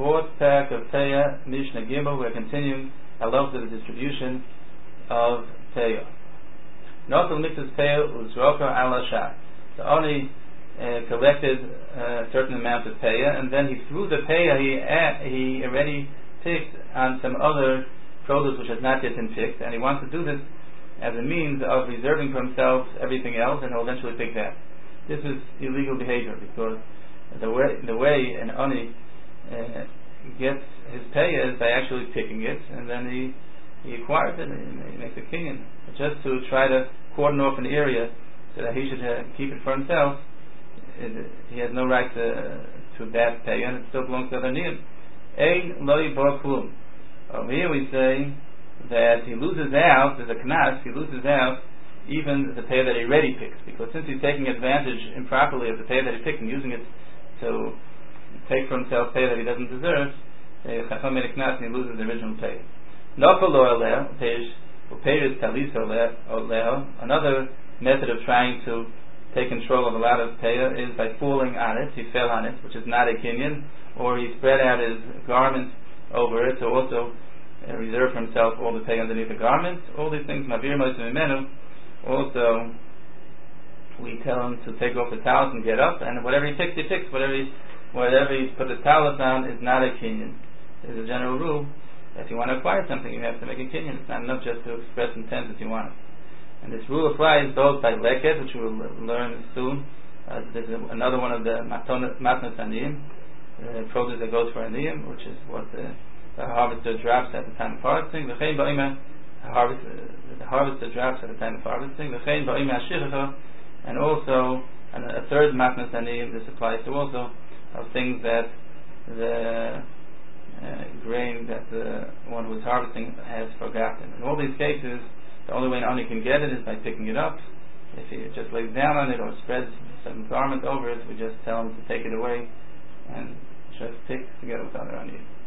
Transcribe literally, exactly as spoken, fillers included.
fourth pack of Peah, Mishnah Gimel. We're continuing a lot of the distribution of Peah. Notel mixes Peah uzroka ala shah. So only uh, collected a certain amount of Peah, and then he threw the Peah he uh, he already picked on some other produce which has not yet been picked, and he wants to do this as a means of reserving for himself everything else, and he'll eventually pick that. This is illegal behavior, because the way the way an oni uh, gets his Peah is by actually picking it, and then he he acquires it, and he makes a kinyan. But just to try to cordon off an area so that he should uh, keep it for himself, it, he has no right to, to that Peah, and it still belongs to other niyim. Ein loy bo klum. Over here we say that he loses out, there's a knas, he loses out even the Peah that he already picks, because since he's taking advantage improperly of the Peah that he picked and using it to take for himself Peah that he doesn't deserve, Chacham made a knas and he loses the original Peah. Another method of trying to take control of a lot of Peah is by falling on it. He fell on it, which is not a kinyan, or he spread out his garment over it to also uh, reserve for himself all the Peah underneath the garment. All these things, Mavir Moshe Mimenu. Also, we tell him to take off the talus and get up, and whatever he picks, he picks. Whatever he, whatever he put the talus on is not a kinyan. There's a general rule. If you want to acquire something, you have to make a kinyan. It's not enough just to express intent that you want it. And this rule applies both by leket, which we will learn soon. Uh, this is another one of the matnas aniyim, the produce that goes for aniyim, which is what the, the harvester drops at the time of harvesting. The harvest, uh, the harvester drops at the time of harvesting. And also, and a third matnas aniyim, this applies to also of things that the Uh, grain that the one who is harvesting has forgotten. In all these cases, the only way an oni can get it is by picking it up. If he just lays down on it or spreads some garment over it, we just tell him to take it away and just pick together with other oni.